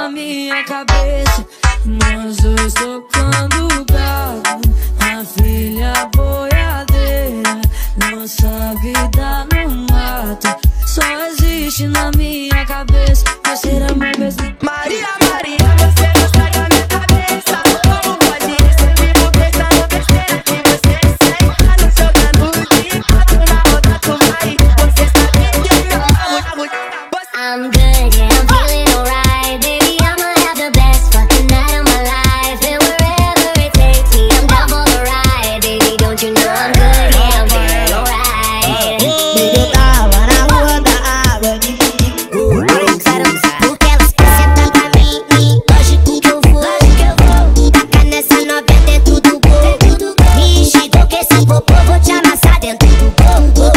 na minha cabeça. Nós dois tocando gado, a filha boiadeira. Nossa vida no mato só existe na minha cabeça. Parceira, meu beijo. Maria, Maria, você não sai da minha cabeça. Como pode receber por pensando besteira que você segue? Tá jogando de quatro na roda, tu vai. Você sabe que eu amo. I'm good, yeah, I'm feeling alright. Baby, I'ma have the best fucking night of my life. And wherever it takes me, I'm down for the ride. Baby, don't you know I'm good, yeah, I'm feeling alright. Baby, eu tava na rua da água de pico. Porque ela senta pra mim, lógico que eu vou. Taca nessa novinha dentro do gol. Me enxigou que esse popô vou te amassar dentro do gol.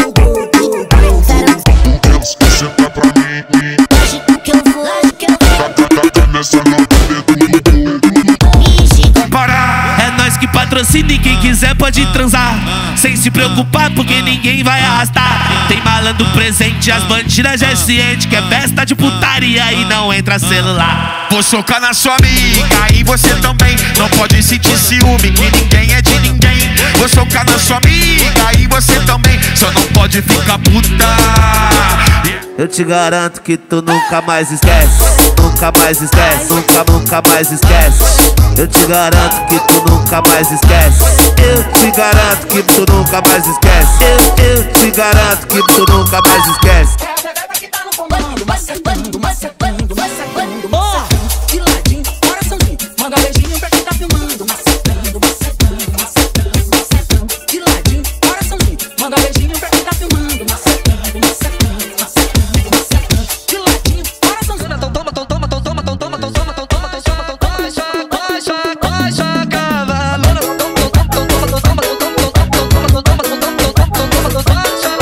Senta pra mim, Lógico que eu vou. taca nessa nota dentro do gol. Me enxigou. Bora! É nós que patrocina e quem quiser pode transar. Sem se preocupar porque ninguém vai arrastar. Tem malandro presente, as bandidas já é ciente que é festa de putaria e não entra celular. Vou socar na sua amiga e você também. Não pode sentir ciúme que ninguém é de ninguém. Vou socar na sua amiga e você também. Só não pode ficar puta. Eu te garanto que tu nunca mais esquece. Nunca mais esquece, nunca mais esquece. Eu te garanto que tu nunca mais esquece. Eu te garanto que tu nunca mais esquece. Eu te garanto que tu nunca mais esquece. Que tá no comando, macetando, macetando, macetando, macetando. De ladinho, coraçãozinho, manda beijinho pra quem tá filmando. Macetando, macetando, macetando, macetando. De ladinho, coraçãozinho, manda beijinho pra quem tá filmando. Macetando, macetando, macetando, macetando. De ladinho, coraçãozinho. Então toma, então toma, então toma, então toma, então toma, então toma, então toma, então toma, então toma. Coxa, cavalona. Então toma, então toma, então toma, então toma, então toma, então toma, então toma, então toma, então toma, então toma, então toma, então toma.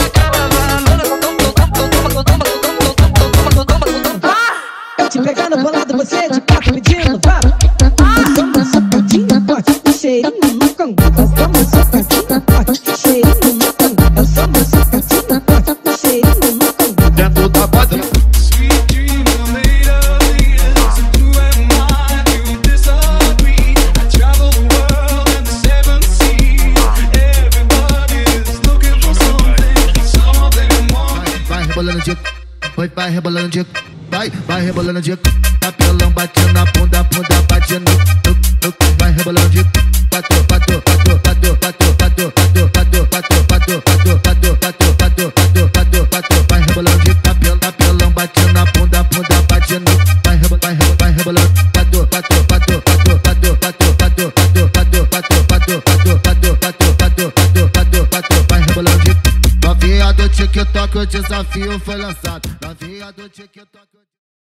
Eu te pegando bolado, você de quatro pedindo, fala. Toma socadinha, bote, cheirinho no cangote. Toma socadinha, bote, cheirinho no cangote. Toma socadinha, bote, cheirinho no cangote. Dentro da quadra. Vai rebolando de, vai rebolando de, vai rebolando de, papelão batendo na bunda, bunda batendo no, vai rebolando de, pato, pato, pato, pato, pato, pato, pato, pato, pato, pato, pato, pato, pato, pato, pato, pato, pato, vai rebolando de, papelão batendo na bunda, bunda batendo, vai rebolando, pato, pato, pato, pato, pato, pato, pato, pato, pato, pato, pato, pato, pato, pato, pato, pato, pato, vai rebolando de. Novinha do TikTok, o desafio foi lançado. Novinha do TikTok.